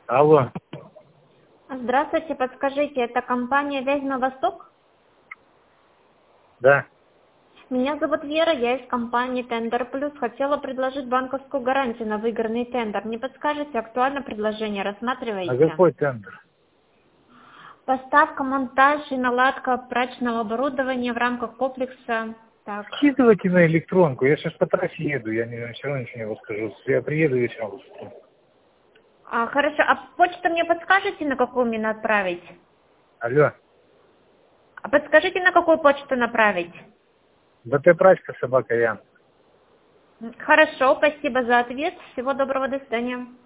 Алло. Здравствуйте, подскажите, это компания «Вязьма Восток»? Да. Меня зовут Вера, я из компании «Тендер Плюс». Хотела предложить банковскую гарантию на выигранный тендер. Не подскажете, актуально предложение, А рассматриваете? какой тендер? Поставка, монтаж и наладка прачечного оборудования в рамках комплекса. Так. Скидывайте на электронку. Я сейчас по трассе еду, я все равно ничего не расскажу. Я приеду вечером. Хорошо, а почту мне подскажете, на какую мне отправить? Алло. А подскажите, на какую почту направить? БТ Прачка, собака Ян. Хорошо, спасибо за ответ. Всего доброго, до свидания.